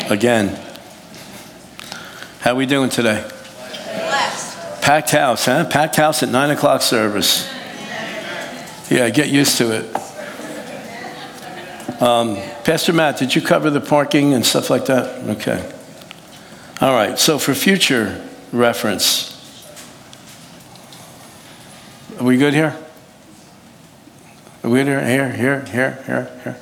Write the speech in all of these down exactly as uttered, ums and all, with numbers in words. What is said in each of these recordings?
Again. How we doing today? Blessed. Packed house, huh? Packed house at nine o'clock service. Yeah, get used to it. Um, Pastor Matt, did you cover the parking and stuff like that? Okay. All right, so for future reference, are we good here? Are we good here? Here, here, here, here, here.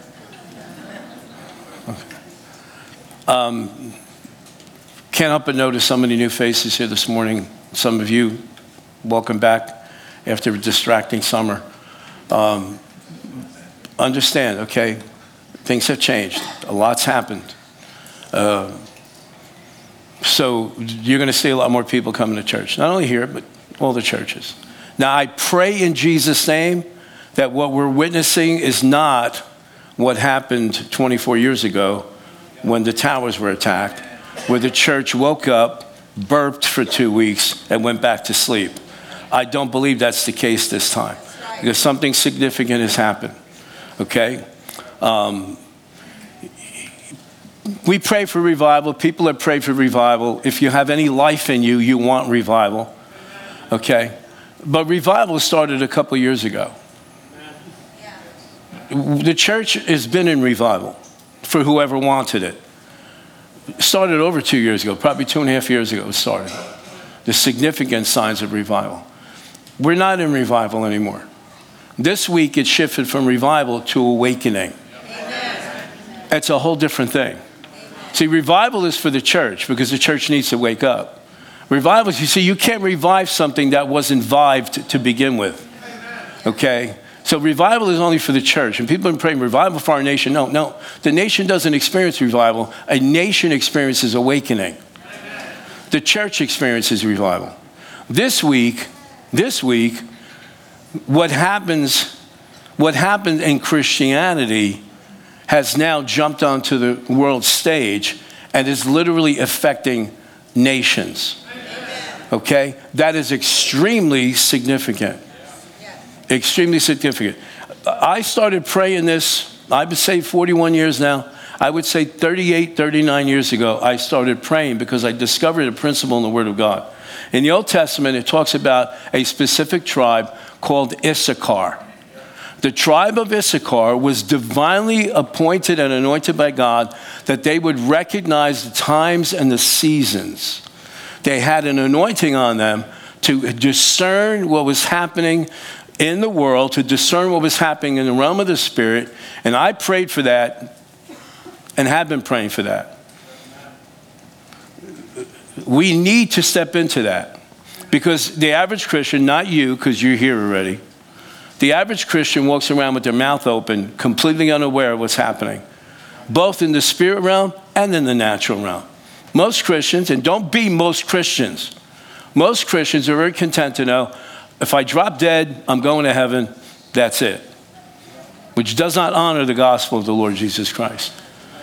Okay. Um, can't help but notice so many new faces here this morning. Some of you, welcome back after a distracting summer. Um, understand, okay, things have changed. A lot's happened. Uh, so you're going to see a lot more people coming to church. Not only here, but all the churches. Now, I pray in Jesus' name that what we're witnessing is not what happened twenty-four years ago when the towers were attacked, where the church woke up, burped for two weeks, and went back to sleep. I don't believe that's the case this time, because something significant has happened, okay? Um, we pray for revival. People have prayed for revival. If you have any life in you, you want revival, okay? But revival started a couple years ago. The church has been in revival for whoever wanted it. It started over two years ago, probably two and a half years ago it started. The significant signs of revival. We're not in revival anymore. This week it shifted from revival to awakening. Amen. It's a whole different thing. Amen. See, revival is for the church because the church needs to wake up. Revival is, you see, you can't revive something that wasn't vived to begin with. Okay? So revival is only for the church. And people have been praying revival for our nation. No, no. The nation doesn't experience revival. A nation experiences awakening. The church experiences revival. This week, this week, what happens, what happened in Christianity has now jumped onto the world stage and is literally affecting nations. Okay? That is extremely significant. Extremely significant. I started praying this, I've been saved forty-one years now. I would say thirty-eight, thirty-nine years ago, I started praying because I discovered a principle in the Word of God. In the Old Testament, it talks about a specific tribe called Issachar. The tribe of Issachar was divinely appointed and anointed by God that they would recognize the times and the seasons. They had an anointing on them to discern what was happening in the world, to discern what was happening in the realm of the Spirit. And I prayed for that and have been praying for that. We need to step into that because the average Christian, not you, because you're here already, the average Christian walks around with their mouth open, completely unaware of what's happening, both in the spirit realm and in the natural realm. Most Christians, and don't be most Christians, most Christians are very content to know, if I drop dead, I'm going to heaven, that's it. Which does not honor the gospel of the Lord Jesus Christ.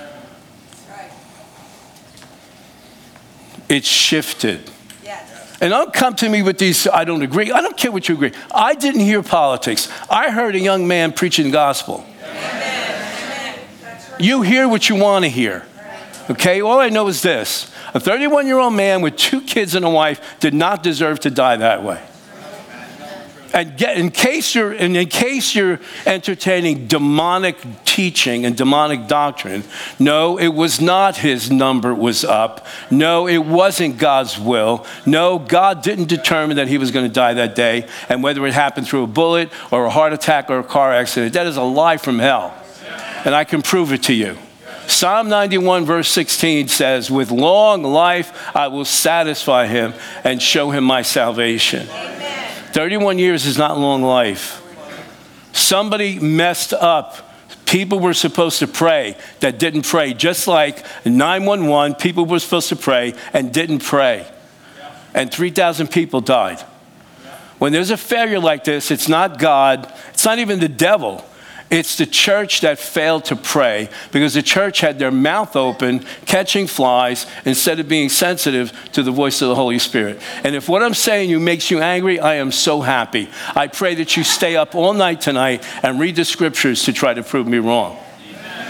It's shifted. Yes. And don't come to me with these, I don't agree. I don't care what you agree. I didn't hear politics. I heard a young man preaching the gospel. Amen. You hear what you want to hear. Okay, all I know is this. A thirty-one-year-old man with two kids and a wife did not deserve to die that way. And get, in case you're and in case you're entertaining demonic teaching and demonic doctrine, no, it was not his number was up. No, it wasn't God's will. No, God didn't determine that he was going to die that day. And whether it happened through a bullet or a heart attack or a car accident, that is a lie from hell. And I can prove it to you. Psalm ninety-one verse sixteen says, with long life I will satisfy him and show him my salvation. thirty-one years is not long life. Somebody messed up. People were supposed to pray that didn't pray. Just like nine one one, people were supposed to pray and didn't pray. And three thousand people died. When there's a failure like this, it's not God. It's not even the devil. It's the church that failed to pray because the church had their mouth open, catching flies, instead of being sensitive to the voice of the Holy Spirit. And if what I'm saying you makes you angry, I am so happy. I pray that you stay up all night tonight and read the scriptures to try to prove me wrong.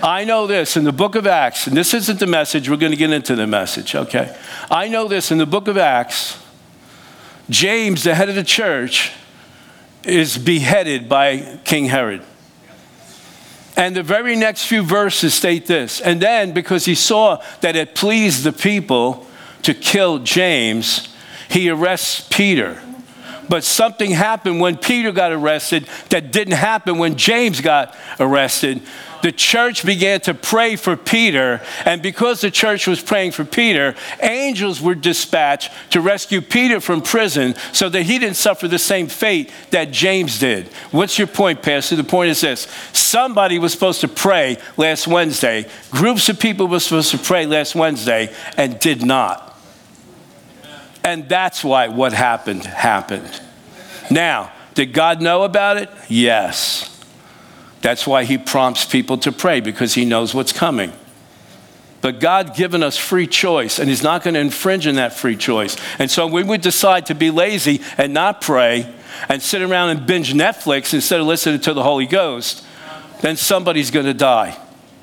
I know this in the book of Acts, and this isn't the message, we're going to get into the message, okay? I know this in the book of Acts, James, the head of the church, is beheaded by King Herod. And the very next few verses state this. And then, because he saw that it pleased the people to kill James, he arrests Peter. But something happened when Peter got arrested that didn't happen when James got arrested. The church began to pray for Peter, and because the church was praying for Peter, angels were dispatched to rescue Peter from prison so that he didn't suffer the same fate that James did. What's your point, Pastor? The point is this. Somebody was supposed to pray last Wednesday. Groups of people were supposed to pray last Wednesday and did not. And that's why what happened, happened. Now, did God know about it? Yes. That's why he prompts people to pray, because he knows what's coming. But God given us free choice, and he's not going to infringe on that free choice. And so when we decide to be lazy and not pray and sit around and binge Netflix instead of listening to the Holy Ghost, then somebody's going to die.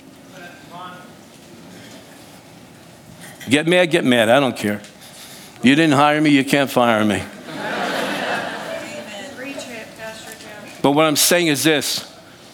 Get mad, get mad. I don't care. You didn't hire me, you can't fire me. But what I'm saying is this.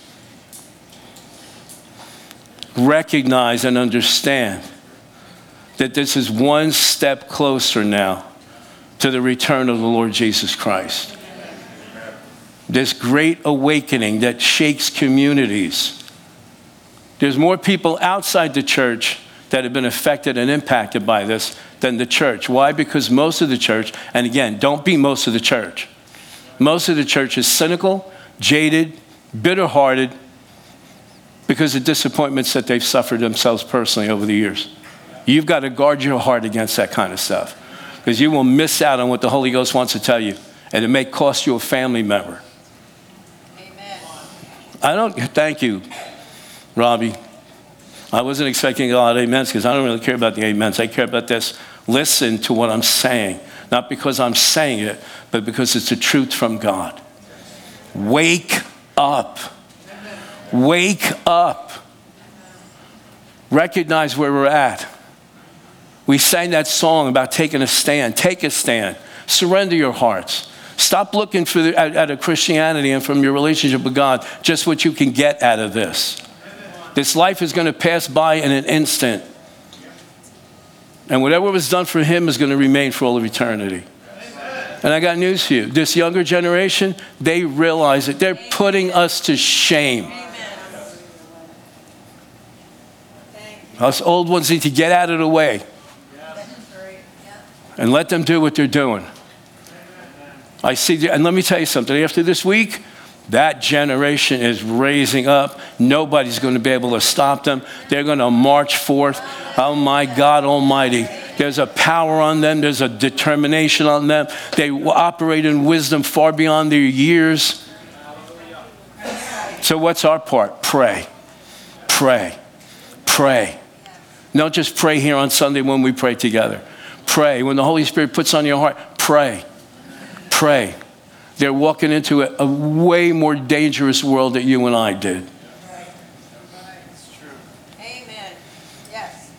Recognize and understand that this is one step closer now to the return of the Lord Jesus Christ. This great awakening that shakes communities. There's more people outside the church that have been affected and impacted by this than the church. Why? Because most of the church, and again, don't be most of the church. Most of the church is cynical, jaded, bitter-hearted, because of disappointments that they've suffered themselves personally over the years. You've got to guard your heart against that kind of stuff, because you will miss out on what the Holy Ghost wants to tell you, and it may cost you a family member. Amen. I don't, thank you, Robbie. I wasn't expecting a lot of amens, because I don't really care about the amens. I care about this. Listen to what I'm saying, not because I'm saying it, but because it's the truth from God. Wake up. Wake up. Recognize where we're at. We sang that song about taking a stand. Take a stand. Surrender your hearts. Stop looking for the, at, at a Christianity and from your relationship with God just what you can get out of this. This life is going to pass by in an instant. And whatever was done for him is going to remain for all of eternity. And I got news for you. This younger generation, they realize it. They're putting us to shame. Us old ones need to get out of the way and let them do what they're doing. I see, and let me tell you something. After this week, that generation is raising up. Nobody's going to be able to stop them. They're going to march forth. Oh, my God Almighty. There's a power on them. There's a determination on them. They operate in wisdom far beyond their years. So what's our part? Pray. Pray. Pray. Don't just pray here on Sunday when we pray together. Pray. When the Holy Spirit puts on your heart, pray. Pray. They're walking into a, a way more dangerous world than you and I did. It's true. Amen. Yes.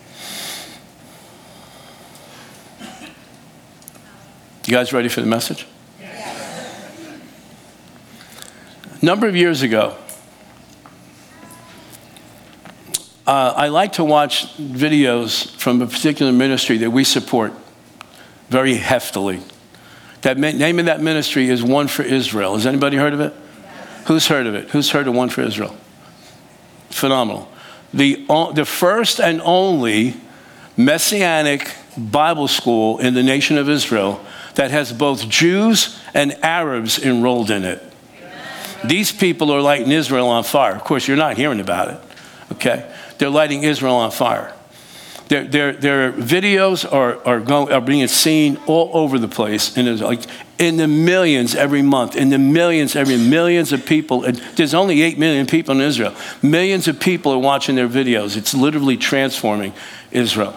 You guys ready for the message? Yes. A number of years ago, Uh, I like to watch videos from a particular ministry that we support very heftily. That name of that ministry is One for Israel. Has anybody heard of it? Yeah. Who's heard of it? Who's heard of One for Israel? Phenomenal. The, the first and only Messianic Bible school in the nation of Israel that has both Jews and Arabs enrolled in it. These people are lighting Israel on fire. Of course, you're not hearing about it, okay? They're lighting Israel on fire. Their, their, their videos are, are, going, are being seen all over the place. And there's like in the millions every month, in the millions every millions of people. There's only eight million people in Israel. Millions of people are watching their videos. It's literally transforming Israel.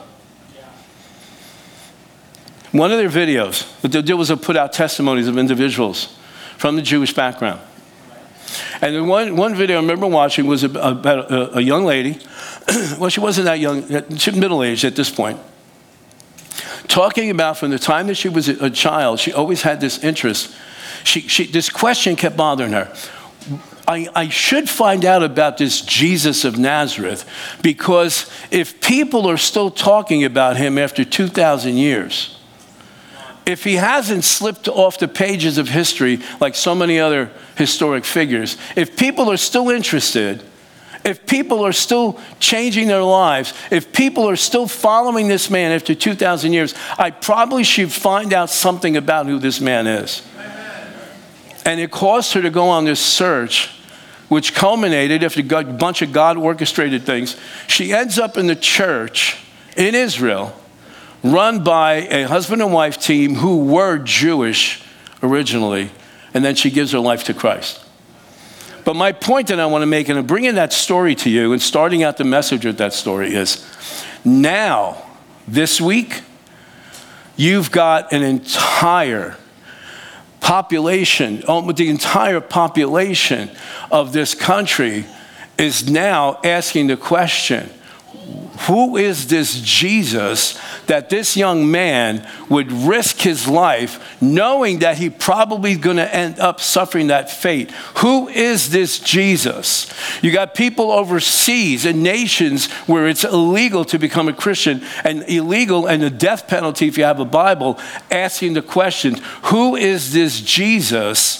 One of their videos, what they did was to put out testimonies of individuals from the Jewish background. And the one, one video I remember watching was about a, a young lady well, she wasn't that young, she was middle-aged at this point, talking about from the time that she was a child, she always had this interest. She, she, this question kept bothering her. I, I should find out about this Jesus of Nazareth, because if people are still talking about him after two thousand years, if he hasn't slipped off the pages of history like so many other historic figures, if people are still interested, if people are still changing their lives, if people are still following this man after two thousand years, I probably should find out something about who this man is. And it caused her to go on this search, which culminated after a bunch of God-orchestrated things. She ends up in the church in Israel, run by a husband and wife team who were Jewish originally, and then she gives her life to Christ. But my point that I want to make, and I'm bringing that story to you and starting out the message with that story, is now, this week, you've got an entire population, almost the entire population of this country is now asking the question, who is this Jesus that this young man would risk his life knowing that he probably going to end up suffering that fate? Who is this Jesus? You got people overseas in nations where it's illegal to become a Christian and illegal and a death penalty if you have a Bible, asking the question, who is this Jesus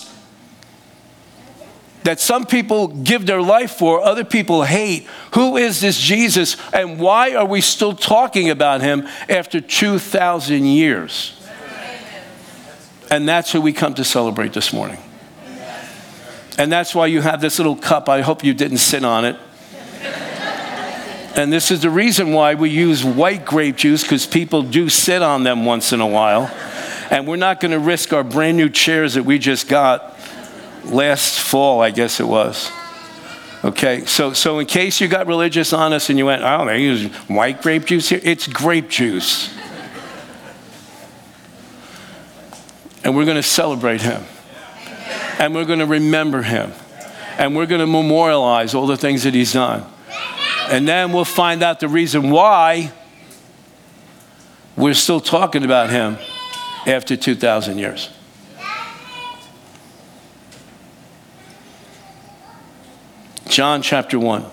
that some people give their life for, other people hate? Who is this Jesus, and why are we still talking about him after two thousand years? And that's who we come to celebrate this morning. And that's why you have this little cup. I hope you didn't sit on it. And this is the reason why we use white grape juice, because people do sit on them once in a while. And we're not going to risk our brand new chairs that we just got last fall, I guess it was. Okay, so so in case you got religious on us and you went, oh, they use white grape juice here, it's grape juice. And we're going to celebrate him. And we're going to remember him. And we're going to memorialize all the things that he's done. And then we'll find out the reason why we're still talking about him after two thousand years. John chapter one.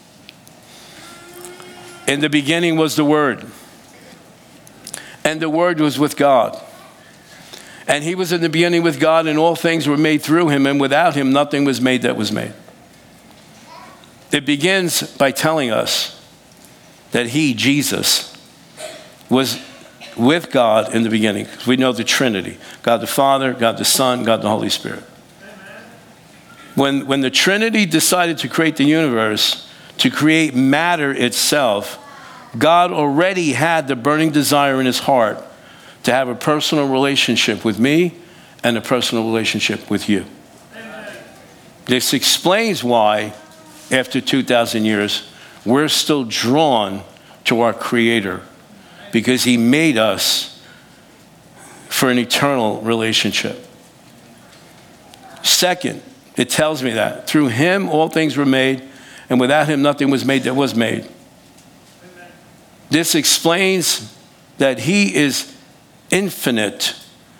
In the beginning was the Word, and the Word was with God. And he was in the beginning with God, and all things were made through him, and without him nothing was made that was made. It begins by telling us that he, Jesus, was with God in the beginning. We know the Trinity: God the Father, God the Son, God the Holy Spirit. When, when the Trinity decided to create the universe, to create matter itself, God already had the burning desire in his heart to have a personal relationship with me and a personal relationship with you. Amen. This explains why, after two thousand years, we're still drawn to our Creator, because he made us for an eternal relationship. Second, it tells me that through him all things were made, and without him nothing was made that was made. Amen. This explains that he is infinite.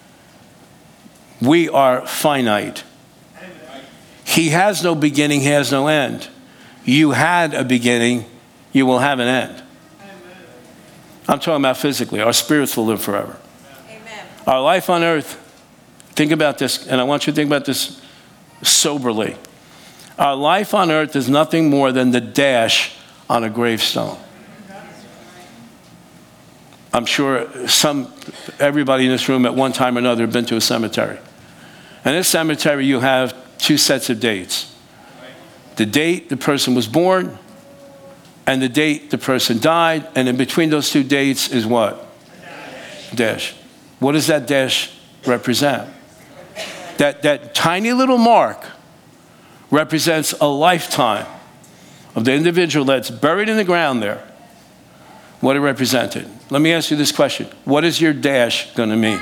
We are finite. Amen. He has no beginning, he has no end. You had a beginning, you will have an end. Amen. I'm talking about physically. Our spirits will live forever. Amen. Our life on earth, think about this, and I want you to think about this soberly. Our life on earth is nothing more than the dash on a gravestone. I'm sure some, everybody in this room at one time or another have been to a cemetery. And in this cemetery you have two sets of dates. The date the person was born and the date the person died, and in between those two dates is what? Dash. Dash. What does that dash represent? That, that tiny little mark represents a lifetime of the individual that's buried in the ground there, what it represented. Let me ask you this question. What is your dash going to mean?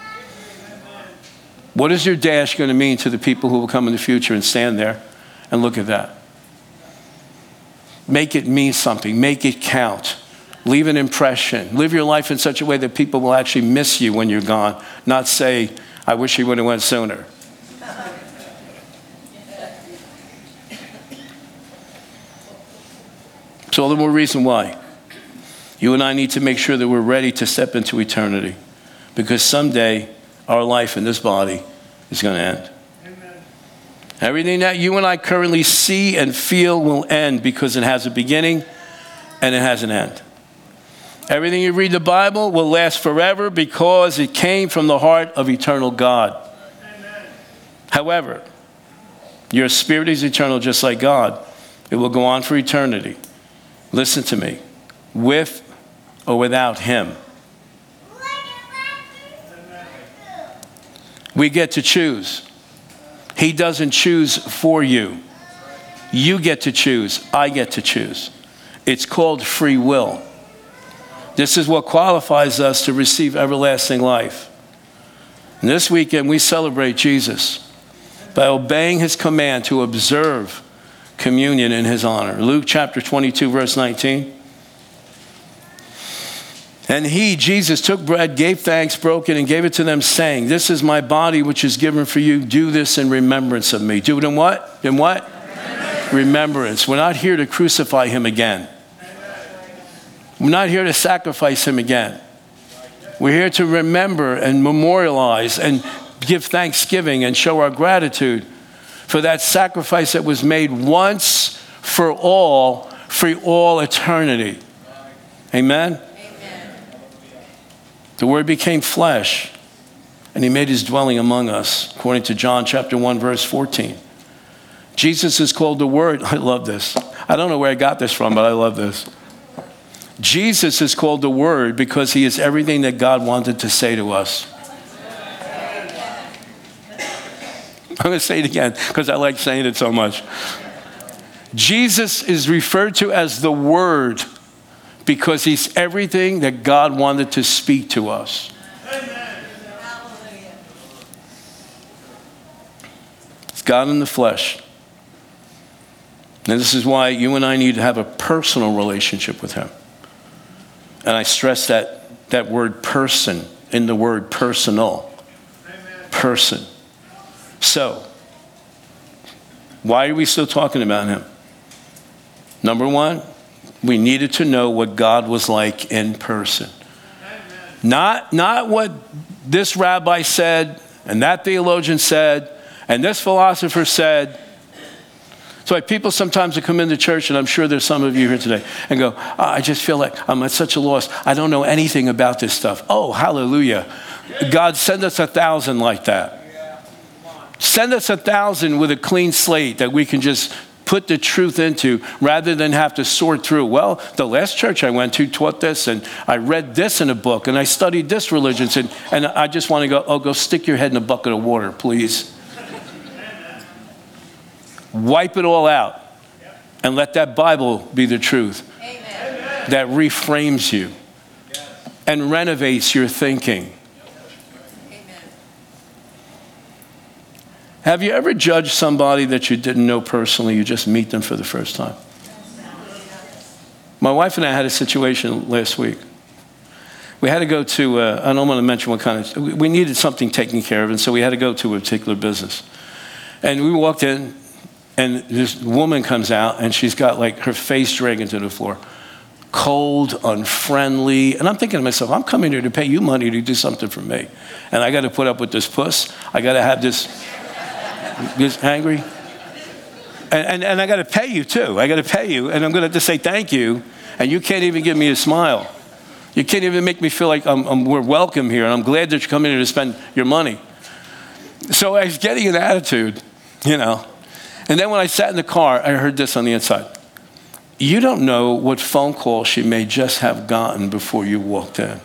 What is your dash going to mean to the people who will come in the future and stand there and look at that? Make it mean something. Make it count. Leave an impression. Live your life in such a way that people will actually miss you when you're gone, not say, I wish he would have went sooner. So all the more reason why you and I need to make sure that we're ready to step into eternity, because someday our life in this body is going to end. Amen. Everything that you and I currently see and feel will end because it has a beginning and it has an end. Everything you read the Bible will last forever because it came from the heart of eternal God. Amen. However, your spirit is eternal just like God. It will go on for eternity. Listen to me. With or without him. We get to choose. He doesn't choose for you. You get to choose. I get to choose. It's called free will. This is what qualifies us to receive everlasting life. And this weekend we celebrate Jesus by obeying his command to observe communion in his honor. Luke chapter twenty-two, verse nineteen. And he, Jesus, took bread, gave thanks, broke it, and gave it to them, saying, this is my body, which is given for you. Do this in remembrance of me. Do it in what? In what? Remembrance. Remembrance. We're not here to crucify him again. We're not here to sacrifice him again. We're here to remember and memorialize and give thanksgiving and show our gratitude for that sacrifice that was made once for all, for all eternity. Amen? The Word became flesh, and he made his dwelling among us, according to John chapter one, verse fourteen. Jesus is called the Word. I love this. I don't know where I got this from, but I love this. Jesus is called the Word because he is everything that God wanted to say to us. I'm going to say it again because I like saying it so much. Jesus is referred to as the Word because he's everything that God wanted to speak to us. Amen. It's God in the flesh. And this is why you and I need to have a personal relationship with him. And I stress that, that word person in the word personal. Amen. Person. So, why are we still talking about him? Number one, we needed to know what God was like in person. Amen. Not, not what this rabbi said, and that theologian said, and this philosopher said. So like people sometimes will come into church, and I'm sure there's some of you here today, and go, oh, I just feel like I'm at such a loss. I don't know anything about this stuff. Oh, hallelujah. God, send us a thousand like that. Send us a thousand with a clean slate that we can just put the truth into rather than have to sort through. Well, the last church I went to taught this, and I read this in a book, and I studied this religion, and, and I just want to go, oh, go stick your head in a bucket of water, please. Wipe it all out and let that Bible be the truth. Amen. That reframes you and renovates your thinking. Have you ever judged somebody that you didn't know personally? You just meet them for the first time. My wife and I had a situation last week. We had to go to, uh, I don't want to mention what kind of, we needed something taken care of, and so we had to go to a particular business. And we walked in, and this woman comes out, and she's got like her face dragging to the floor. Cold, unfriendly. And I'm thinking to myself, I'm coming here to pay you money to do something for me. And I got to put up with this puss. I got to have this... This angry, and, and, and I got to pay you too. I got to pay you, and I'm going to have to say thank you, and you can't even give me a smile. You can't even make me feel like I'm, I'm, we're welcome here, and I'm glad that you're coming here to spend your money. So I was getting an attitude, you know. And then when I sat in the car, I heard this on the inside. You don't know what phone call she may just have gotten before you walked in.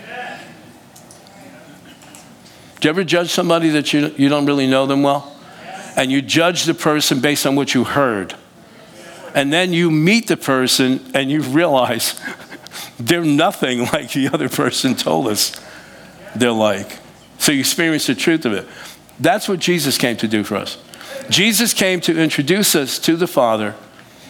Do you ever judge somebody that you, you don't really know them well? And you judge the person based on what you heard. And then you meet the person and you realize they're nothing like the other person told us they're like. So you experience the truth of it. That's what Jesus came to do for us. Jesus came to introduce us to the Father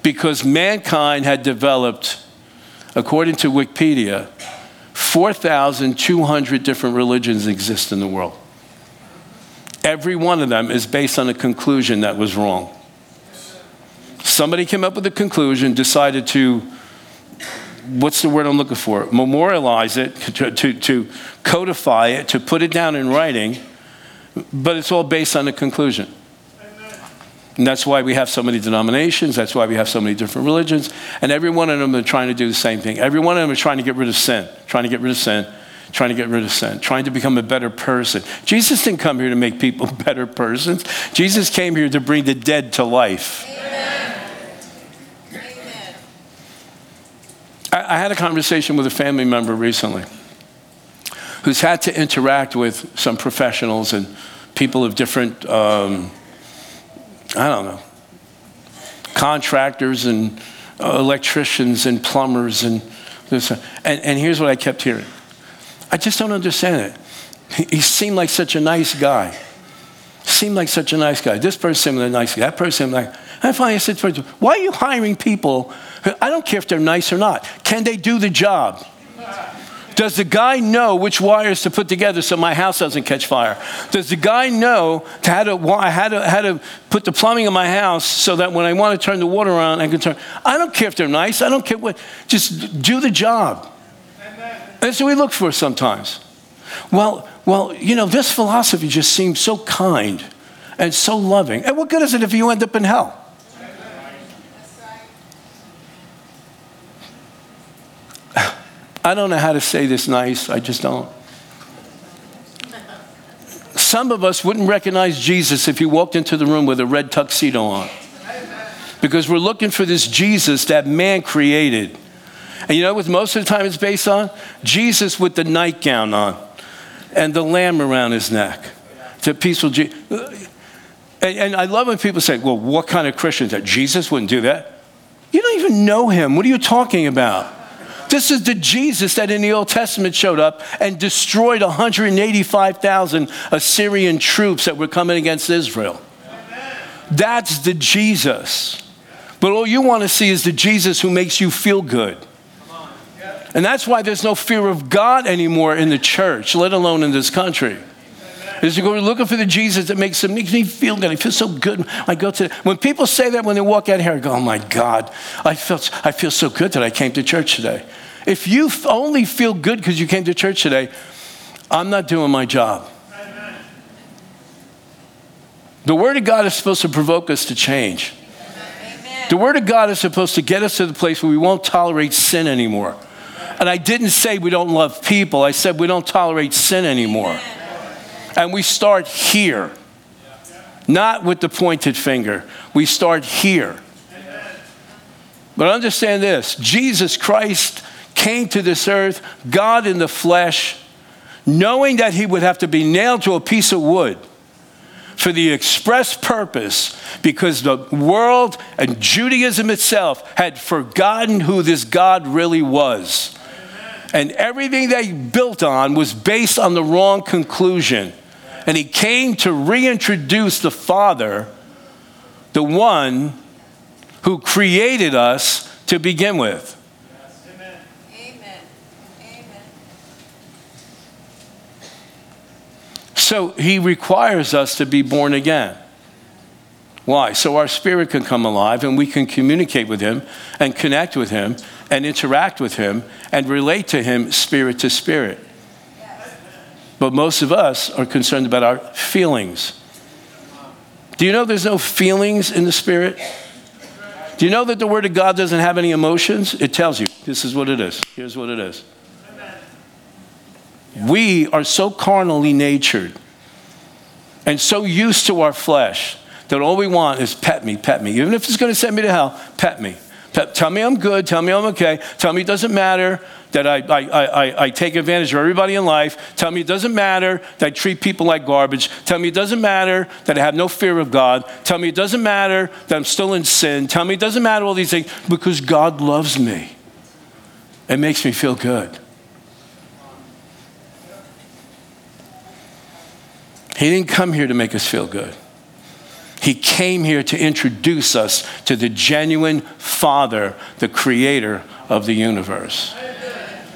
because mankind had developed, according to Wikipedia, four thousand two hundred different religions exist in the world. Every one of them is based on a conclusion that was wrong. Somebody came up with a conclusion, decided to, what's the word I'm looking for? Memorialize it, to, to, to codify it, to put it down in writing, but it's all based on a conclusion. And that's why we have so many denominations. That's why we have so many different religions. And every one of them are trying to do the same thing. Every one of them are trying to get rid of sin, trying to get rid of sin, trying to get rid of sin, trying to become a better person. Jesus didn't come here to make people better persons. Jesus came here to bring the dead to life. Amen. Amen. I, I had a conversation with a family member recently who's had to interact with some professionals and people of different, um, I don't know, contractors and uh, electricians and plumbers and this. And, and here's what I kept hearing. I just don't understand it. He, he seemed like such a nice guy. Seemed like such a nice guy. This person seemed like a nice guy. That person seemed like, I finally said to him, why are you hiring people? I don't care if they're nice or not. Can they do the job? Does the guy know which wires to put together so my house doesn't catch fire? Does the guy know how to, how to, how to put the plumbing in my house so that when I want to turn the water on, I can turn? I don't care if they're nice. I don't care what. Just do the job. That's what we look for sometimes. Well, well, you know, this philosophy just seems so kind and so loving. And what good is it if you end up in hell? I don't know how to say this nice. I just don't. Some of us wouldn't recognize Jesus if he walked into the room with a red tuxedo on. Because we're looking for this Jesus that man created. And you know what most of the time it's based on? Jesus with the nightgown on and the lamb around his neck. The peaceful Jesus. And, and I love when people say, well, what kind of Christian is that? Jesus wouldn't do that. You don't even know him. What are you talking about? This is the Jesus that in the Old Testament showed up and destroyed one hundred eighty-five thousand Assyrian troops that were coming against Israel. That's the Jesus. But all you want to see is the Jesus who makes you feel good. And that's why there's no fear of God anymore in the church, let alone in this country. Is you're looking for the Jesus that makes, makes me feel good. I feel so good. I go to, when people say that when they walk out here, I go, oh my God, I feel, I feel so good that I came to church today. If you only feel good because you came to church today, I'm not doing my job. Amen. The Word of God is supposed to provoke us to change. Amen. The Word of God is supposed to get us to the place where we won't tolerate sin anymore. And I didn't say we don't love people. I said we don't tolerate sin anymore. Amen. And we start here, not with the pointed finger. We start here. Amen. But understand this, Jesus Christ came to this earth, God in the flesh, knowing that he would have to be nailed to a piece of wood for the express purpose, because the world and Judaism itself had forgotten who this God really was. Amen. And everything they built on was based on the wrong conclusion. And he came to reintroduce the Father, the one who created us to begin with. Yes. Amen. Amen. Amen. So he requires us to be born again. Why? So our spirit can come alive and we can communicate with him and connect with him and interact with him and relate to him spirit to spirit. But most of us are concerned about our feelings. Do you know there's no feelings in the Spirit? Do you know that the Word of God doesn't have any emotions? It tells you, this is what it is. Here's what it is. We are so carnally natured and so used to our flesh that all we want is pet me, pet me. Even if it's going to send me to hell, pet me. Pet, tell me I'm good. Tell me I'm okay. Tell me it doesn't matter that I, I, I, I take advantage of everybody in life. Tell me it doesn't matter that I treat people like garbage. Tell me it doesn't matter that I have no fear of God. Tell me it doesn't matter that I'm still in sin. Tell me it doesn't matter all these things because God loves me. It makes me feel good. He didn't come here to make us feel good. He came here to introduce us to the genuine Father, the creator of the universe. Amen.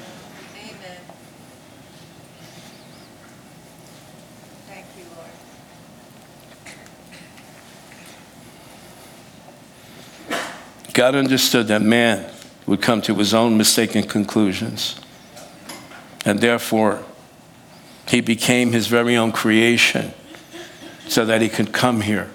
Thank you, Lord. God understood that man would come to his own mistaken conclusions. And therefore, he became his very own creation so that he could come here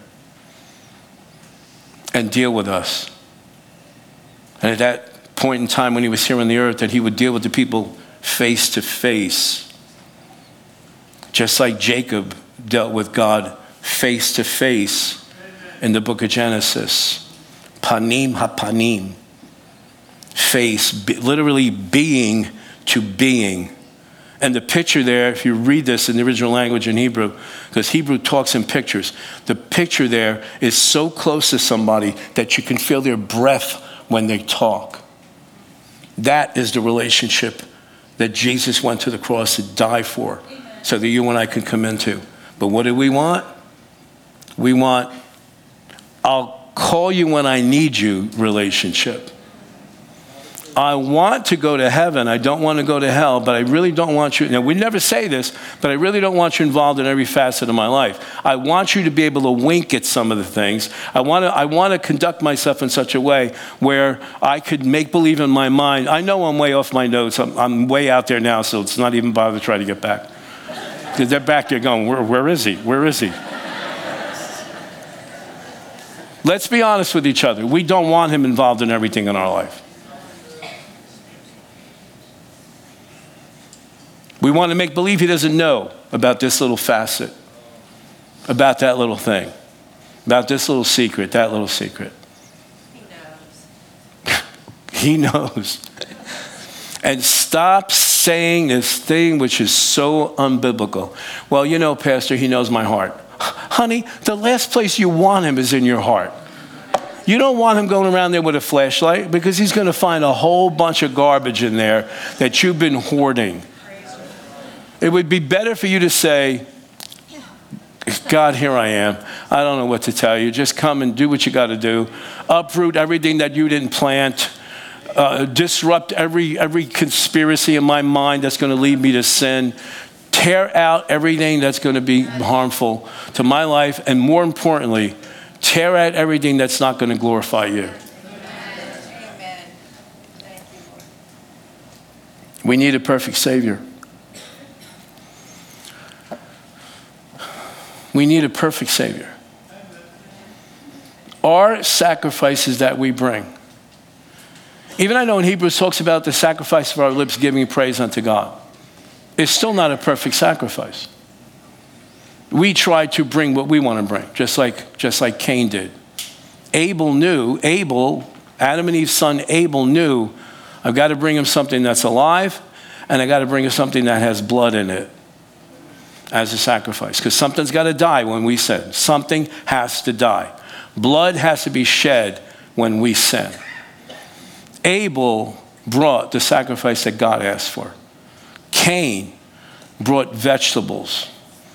and deal with us. And at that point in time when he was here on the earth, that he would deal with the people face to face. Just like Jacob dealt with God face to face in the book of Genesis. Panim hapanim. Face, literally being to being. And the picture there, if you read this in the original language in Hebrew, because Hebrew talks in pictures, the picture there is so close to somebody that you can feel their breath when they talk. That is the relationship that Jesus went to the cross to die for, so that you and I could come into. But what do we want? We want, I'll call you when I need you relationship. I want to go to heaven. I don't want to go to hell, but I really don't want you. Now, we never say this, but I really don't want you involved in every facet of my life. I want you to be able to wink at some of the things. I want to, I want to conduct myself in such a way where I could make believe in my mind. I know I'm way off my notes. I'm, I'm way out there now, so it's not even bother to try to get back. Because they're back there going, where, where is he? Where is he? Let's be honest with each other. We don't want him involved in everything in our life. We want to make believe he doesn't know about this little facet, about that little thing, about this little secret, that little secret. He knows. He knows. And stop saying this thing which is so unbiblical. Well, you know, Pastor, he knows my heart. Honey, the last place you want him is in your heart. You don't want him going around there with a flashlight, because he's going to find a whole bunch of garbage in there that you've been hoarding. It would be better for you to say, God, here I am. I don't know what to tell you. Just come and do what you got to do. Uproot everything that you didn't plant. Uh, disrupt every every conspiracy in my mind that's going to lead me to sin. Tear out everything that's going to be harmful to my life. And more importantly, tear out everything that's not going to glorify you. Amen. Thank you, Lord. We need a perfect Savior. We need a perfect Savior. Our sacrifices that we bring. Even I know in Hebrews talks about the sacrifice of our lips giving praise unto God. It's still not a perfect sacrifice. We try to bring what we want to bring, just like, just like Cain did. Abel knew, Abel, Adam and Eve's son Abel knew, I've got to bring him something that's alive, and I got to bring him something that has blood in it as a sacrifice. Because something's got to die when we sin. Something has to die. Blood has to be shed when we sin. Abel brought the sacrifice that God asked for. Cain brought vegetables,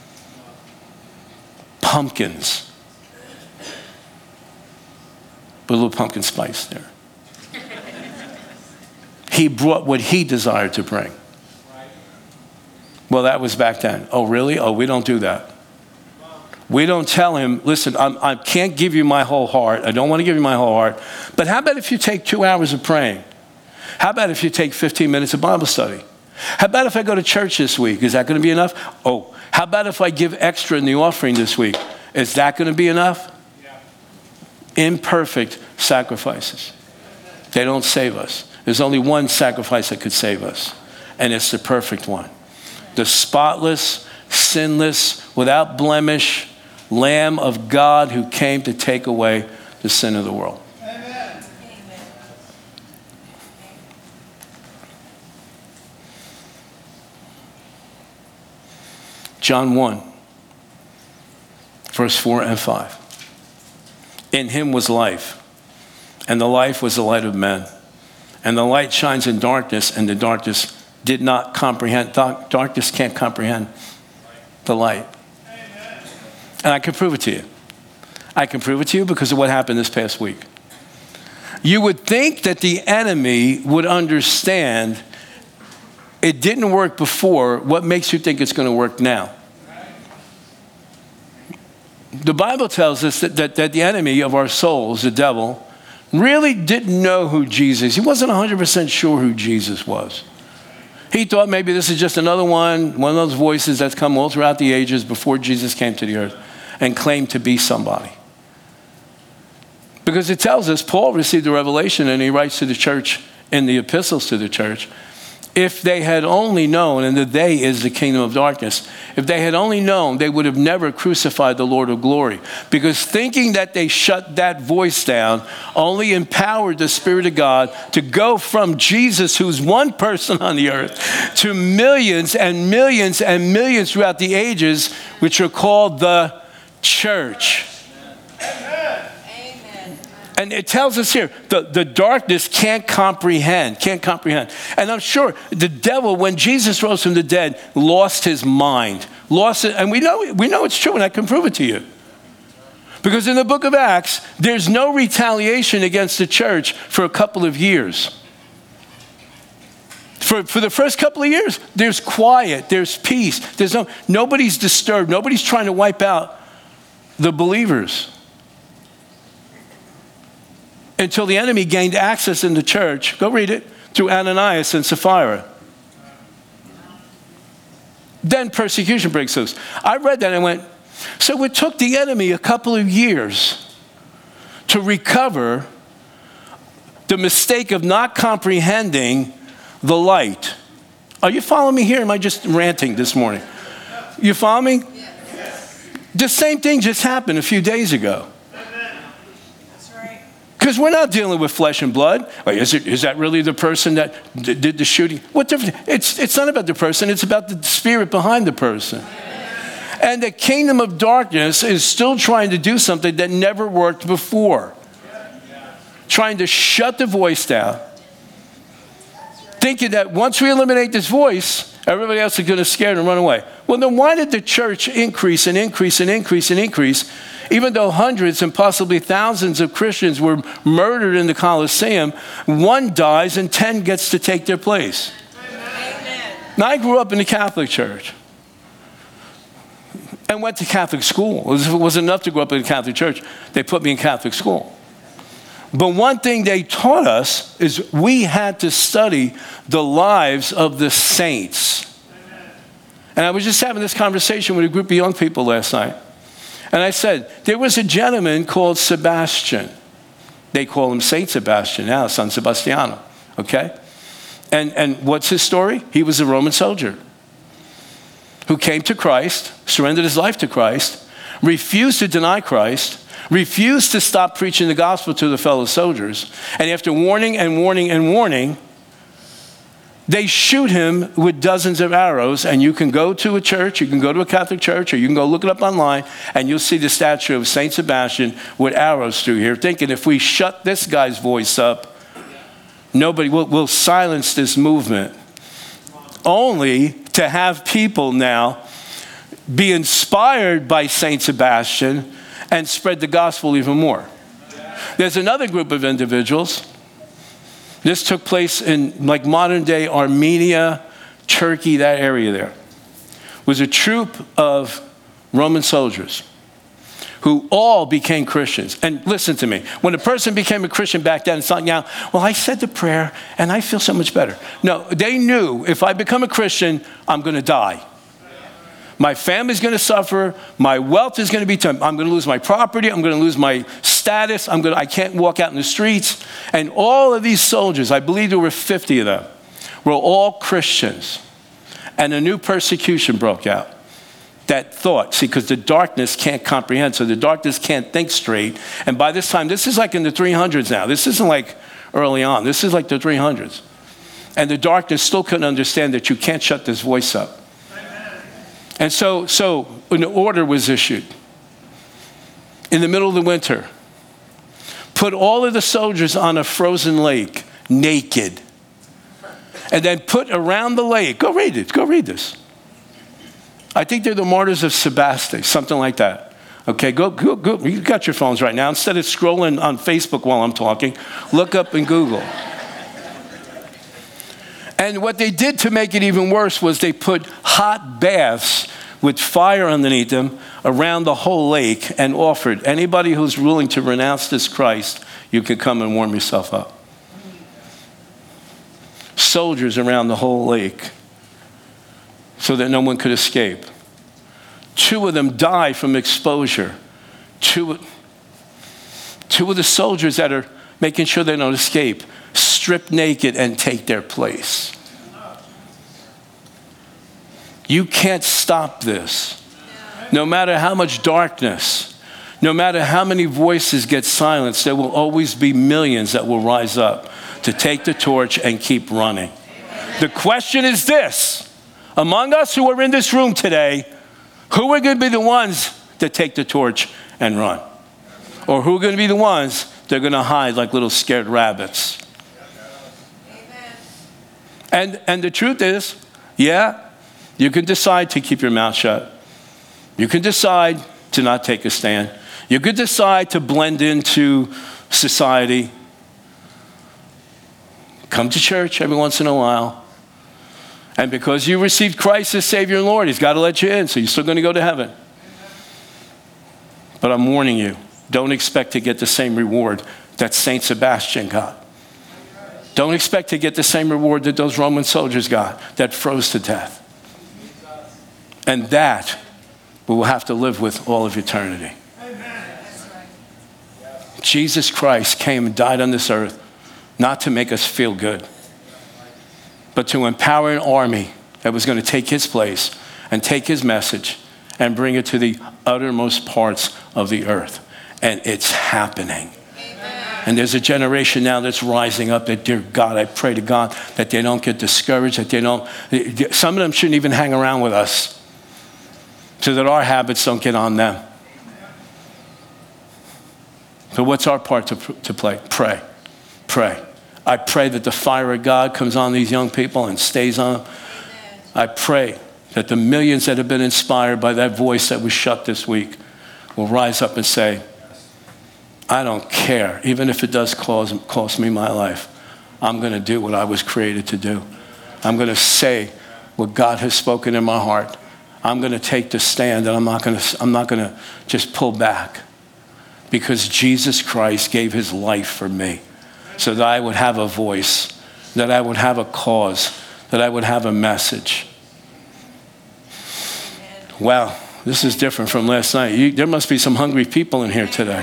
pumpkins, with a little pumpkin spice there. He brought what he desired to bring. Well, that was back then. Oh, really? Oh, we don't do that. We don't tell him, listen, I'm, I can't give you my whole heart. I don't want to give you my whole heart. But how about if you take two hours of praying? How about if you take fifteen minutes of Bible study? How about if I go to church this week? Is that going to be enough? Oh, how about if I give extra in the offering this week? Is that going to be enough? Yeah. Imperfect sacrifices. They don't save us. There's only one sacrifice that could save us, and it's the perfect one. The spotless, sinless, without blemish Lamb of God who came to take away the sin of the world. Amen. John one, verse four and five. In him was life, and the life was the light of men. And the light shines in darkness, and the darkness did not comprehend. Darkness can't comprehend the light. And I can prove it to you. I can prove it to you because of what happened this past week. You would think that the enemy would understand it didn't work before. What makes you think it's going to work now? The Bible tells us that, that, that the enemy of our souls, the devil, really didn't know who Jesus. He wasn't one hundred percent sure who Jesus was. He thought maybe this is just another one, one of those voices that's come all throughout the ages before Jesus came to the earth and claimed to be somebody. Because it tells us Paul received a revelation, and he writes to the church in the epistles to the church, if they had only known, and the they is the kingdom of darkness, if they had only known, they would have never crucified the Lord of glory. Because thinking that they shut that voice down only empowered the Spirit of God to go from Jesus, who's one person on the earth, to millions and millions and millions throughout the ages, which are called the church. And it tells us here, the, the darkness can't comprehend, can't comprehend. And I'm sure the devil, when Jesus rose from the dead, lost his mind, lost it. And we know, we know it's true, and I can prove it to you. Because in the book of Acts, there's no retaliation against the church for a couple of years. For, for the first couple of years, there's quiet, there's peace. There's no, nobody's disturbed. Nobody's trying to wipe out the believers. Until the enemy gained access in the church, go read it, through Ananias and Sapphira. Then persecution breaks loose. I read that and went, so it took the enemy a couple of years to recover the mistake of not comprehending the light. Are you following me here? Am I just ranting this morning? You follow me? Yes. The same thing just happened a few days ago. Because we're not dealing with flesh and blood. Is, it, is that really the person that d- did the shooting? What difference? It's, it's not about the person. It's about the spirit behind the person. And the kingdom of darkness is still trying to do something that never worked before. Trying to shut the voice down. Thinking that once we eliminate this voice, everybody else is going to scare and run away. Well, then why did the church increase and increase and increase and increase? Even though hundreds and possibly thousands of Christians were murdered in the Colosseum, one dies and ten gets to take their place. Amen. Now, I grew up in the Catholic Church and went to Catholic school. It wasn't enough to grow up in the Catholic Church. They put me in Catholic school. But one thing they taught us is we had to study the lives of the saints. And I was just having this conversation with a group of young people last night. And I said, there was a gentleman called Sebastian. They call him Saint Sebastian now, San Sebastiano, okay? And, and what's his story? He was a Roman soldier who came to Christ, surrendered his life to Christ, refused to deny Christ, refused to stop preaching the gospel to the fellow soldiers, and after warning and warning and warning, they shoot him with dozens of arrows, and you can go to a church, you can go to a Catholic church, or you can go look it up online, and you'll see the statue of Saint Sebastian with arrows through here, thinking if we shut this guy's voice up, nobody will will silence this movement. Only to have people now be inspired by Saint Sebastian and spread the gospel even more. There's another group of individuals. This took place in like modern day Armenia, Turkey, that area there. It was a troop of Roman soldiers who all became Christians. And listen to me, when a person became a Christian back then, it's not now, well, I said the prayer and I feel so much better. No, they knew if I become a Christian, I'm going to die. My family's going to suffer. My wealth is going to be, t- I'm going to lose my property. I'm going to lose my status. I'm going to, I can't walk out in the streets. And all of these soldiers, I believe there were fifty of them, were all Christians. And a new persecution broke out. That thought, see, because the darkness can't comprehend. So the darkness can't think straight. And by this time, this is like in the three hundreds now. This isn't like early on. This is like the three hundreds. And the darkness still couldn't understand that you can't shut this voice up. And so, so an order was issued in the middle of the winter. Put all of the soldiers on a frozen lake, naked. And then put around the lake, go read it, go read this. I think they're the martyrs of Sebaste, something like that. Okay, go, go, go. You got your phones right now. Instead of scrolling on Facebook while I'm talking, look up in Google. And what they did to make it even worse was they put hot baths with fire underneath them around the whole lake and offered, anybody who's willing to renounce this Christ, you can come and warm yourself up. Soldiers around the whole lake so that no one could escape. Two of them died from exposure. Two, two of the soldiers that are making sure they don't escape, strip naked and take their place. You can't stop this. No matter how much darkness, no matter how many voices get silenced, there will always be millions that will rise up to take the torch and keep running. The question is this: among us who are in this room today, who are going to be the ones that take the torch and run? Or who are going to be the ones that are going to hide like little scared rabbits? Amen. And, and the truth is, yeah, you can decide to keep your mouth shut. You can decide to not take a stand. You could decide to blend into society. Come to church every once in a while. And because you received Christ as Savior and Lord, He's got to let you in, so you're still going to go to heaven. But I'm warning you, don't expect to get the same reward that Saint Sebastian got. Don't expect to get the same reward that those Roman soldiers got that froze to death. And that we will have to live with all of eternity. Jesus Christ came and died on this earth not to make us feel good, but to empower an army that was going to take His place and take His message and bring it to the uttermost parts of the earth. And it's happening. Amen. And there's a generation now that's rising up that, dear God, I pray to God that they don't get discouraged, that they don't, some of them shouldn't even hang around with us so that our habits don't get on them. So what's our part to, to play? Pray. Pray. I pray that the fire of God comes on these young people and stays on them. I pray that the millions that have been inspired by that voice that was shut this week will rise up and say, I don't care, even if it does cost, cost me my life. I'm going to do what I was created to do. I'm going to say what God has spoken in my heart. I'm going to take the stand, and I'm not going to, I'm not going to just pull back, because Jesus Christ gave His life for me so that I would have a voice, that I would have a cause, that I would have a message. Wow, this is different from last night. You, there must be some hungry people in here today.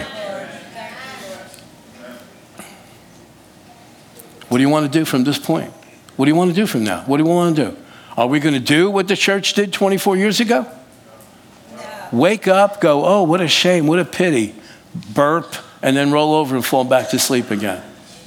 What do you want to do from this point? What do you want to do from now? What do you want to do? Are we going to do what the church did twenty-four years ago? No. Wake up, go, oh, what a shame, what a pity. Burp, and then roll over and fall back to sleep again.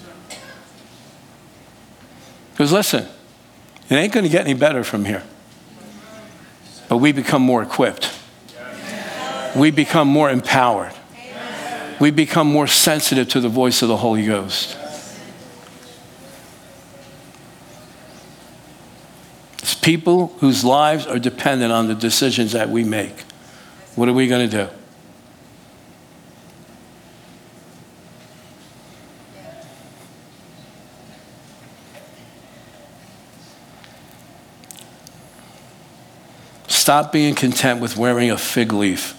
Because listen, it ain't going to get any better from here. But we become more equipped. We become more empowered. We become more sensitive to the voice of the Holy Ghost. It's people whose lives are dependent on the decisions that we make. What are we going to do? Stop being content with wearing a fig leaf.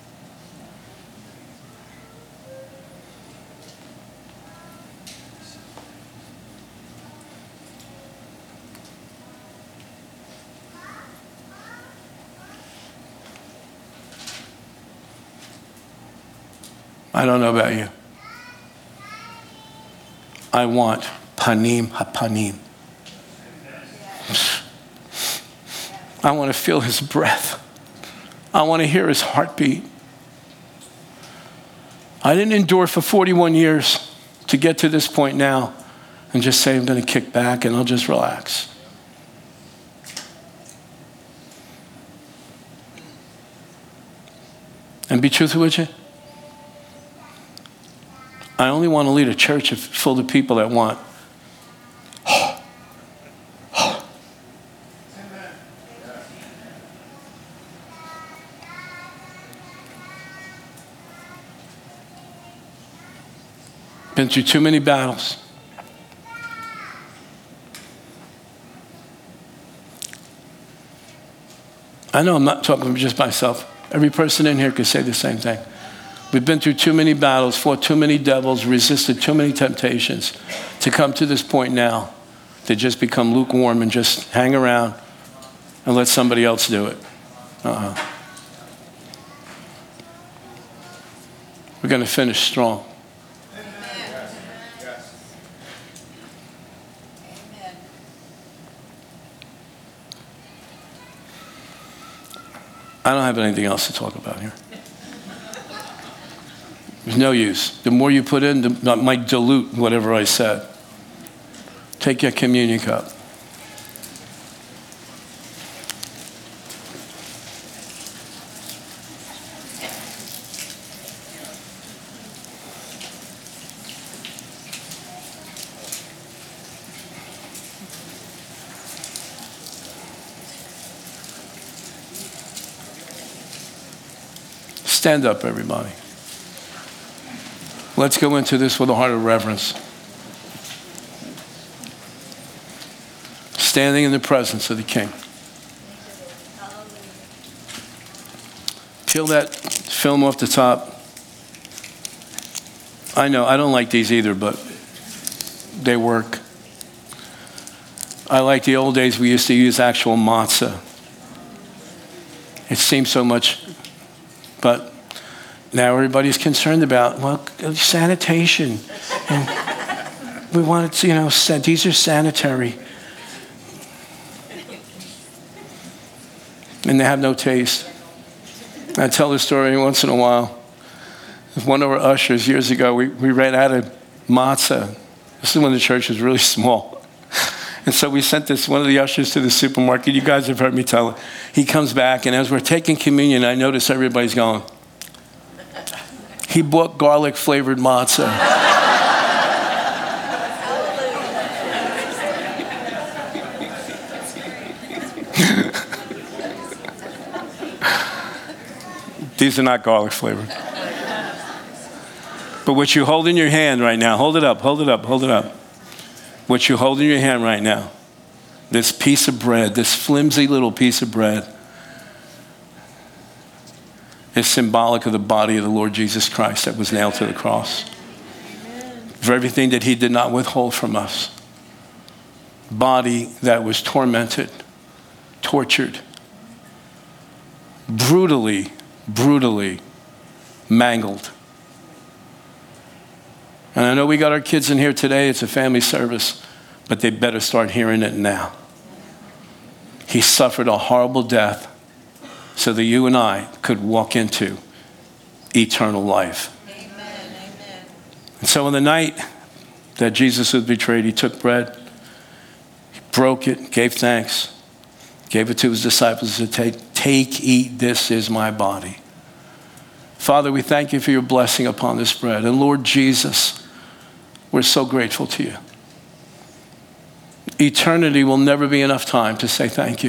I don't know about you. I want panim hapanim. I want to feel His breath. I want to hear His heartbeat. I didn't endure for forty-one years to get to this point now and just say I'm going to kick back and I'll just relax. And be truthful with you, I only want to lead a church full of people that want Been through too many battles. I know I'm not talking just myself. Every person in here could say the same thing. We've been through too many battles, fought too many devils, resisted too many temptations to come to this point now to just become lukewarm and just hang around and let somebody else do it. Uh-uh. We're going to finish strong. I don't have anything else to talk about here. There's no use. The more you put in, the might dilute whatever I said. Take your communion cup. Stand up, everybody. Let's go into this with a heart of reverence. Standing in the presence of the King. Peel that film off the top. I know, I don't like these either, but they work. I like the old days we used to use actual matzah. It seems so much, but now everybody's concerned about, well, sanitation. And we want it to, you know, these are sanitary. And they have no taste. I tell this story once in a while. One of our ushers years ago, we, we ran out of matzah. This is when the church was really small. And so we sent this, one of the ushers to the supermarket. You guys have heard me tell it. He comes back, and as we're taking communion, I notice everybody's going. He bought garlic-flavored matzah. These are not garlic-flavored. But what you hold in your hand right now, hold it up, hold it up, hold it up. What you hold in your hand right now, this piece of bread, this flimsy little piece of bread, is symbolic of the body of the Lord Jesus Christ that was nailed to the cross. For everything that he did not withhold from us. Body that was tormented, tortured, brutally, brutally mangled. And I know we got our kids in here today. It's a family service, but they better start hearing it now. He suffered a horrible death so that you and I could walk into eternal life. Amen. Amen. And so on the night that Jesus was betrayed, he took bread, he broke it, gave thanks, gave it to his disciples to take, take, eat, this is my body. Father, we thank you for your blessing upon this bread. And Lord Jesus, we're so grateful to you. Eternity will never be enough time to say thank you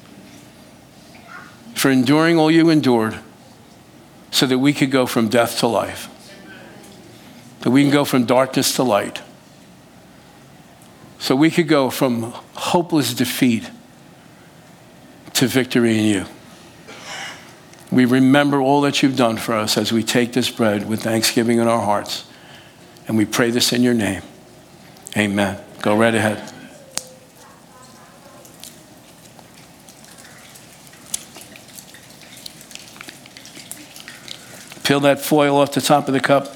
for enduring all you endured so that we could go from death to life, that we can go from darkness to light, so we could go from hopeless defeat to victory in you. We remember all that you've done for us as we take this bread with thanksgiving in our hearts, and we pray this in your name. Amen. Go right ahead. Peel that foil off the top of the cup.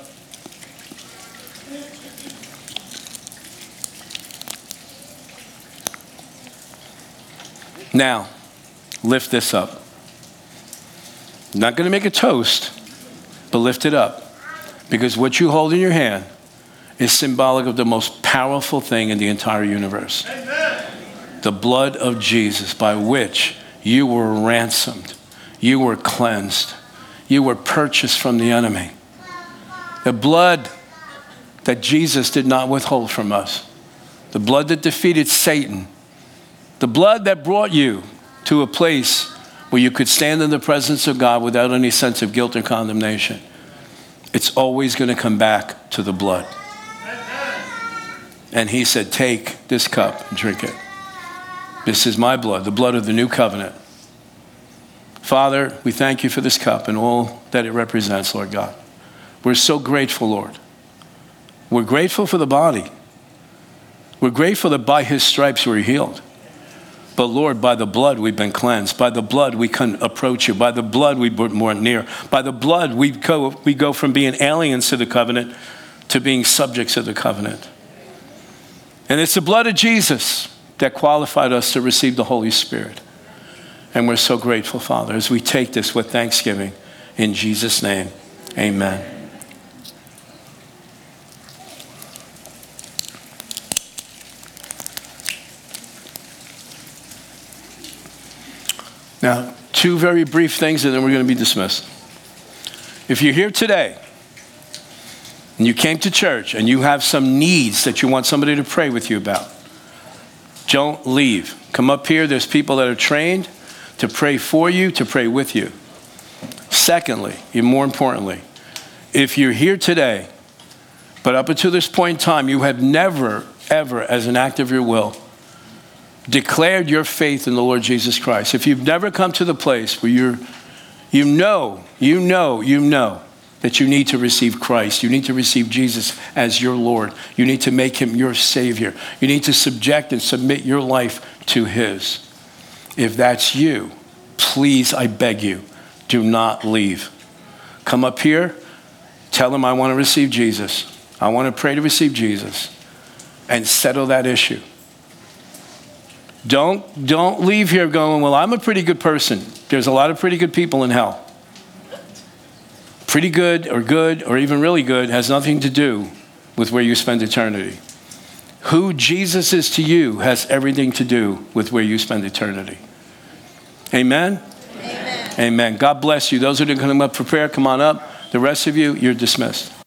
Now, lift this up. I'm not going to make a toast, but lift it up. Because what you hold in your hand is symbolic of the most powerful thing in the entire universe. Amen. The blood of Jesus, by which you were ransomed, you were cleansed, you were purchased from the enemy. The blood that Jesus did not withhold from us. The blood that defeated Satan. The blood that brought you to a place where you could stand in the presence of God without any sense of guilt or condemnation. It's always going to come back to the blood. And he said, take this cup and drink it. This is my blood, the blood of the new covenant. Father, we thank you for this cup and all that it represents, Lord God. We're so grateful, Lord. We're grateful for the body. We're grateful that by his stripes we're healed. But Lord, by the blood we've been cleansed. By the blood we can approach you. By the blood we brought more near. By the blood we go, we go from being aliens to the covenant to being subjects of the covenant. And it's the blood of Jesus that qualified us to receive the Holy Spirit. And we're so grateful, Father, as we take this with thanksgiving. In Jesus' name, amen. Now, two very brief things, and then we're going to be dismissed. If you're here today, and you came to church, and you have some needs that you want somebody to pray with you about, don't leave. Come up here. There's people that are trained to pray for you, to pray with you. Secondly, and more importantly, if you're here today, but up until this point in time, you have never, ever, as an act of your will, declared your faith in the Lord Jesus Christ. If you've never come to the place where you're, you know, you know, you know that you need to receive Christ. You need to receive Jesus as your Lord. You need to make him your Savior. You need to subject and submit your life to his. If that's you, please, I beg you, do not leave. Come up here, tell him I want to receive Jesus. I want to pray to receive Jesus, and settle that issue. Don't, don't leave here going, well, I'm a pretty good person. There's a lot of pretty good people in hell. Pretty good or good or even really good has nothing to do with where you spend eternity. Who Jesus is to you has everything to do with where you spend eternity. Amen? Amen. Amen. God bless you. Those who are going to come up for prayer, come on up. The rest of you, you're dismissed.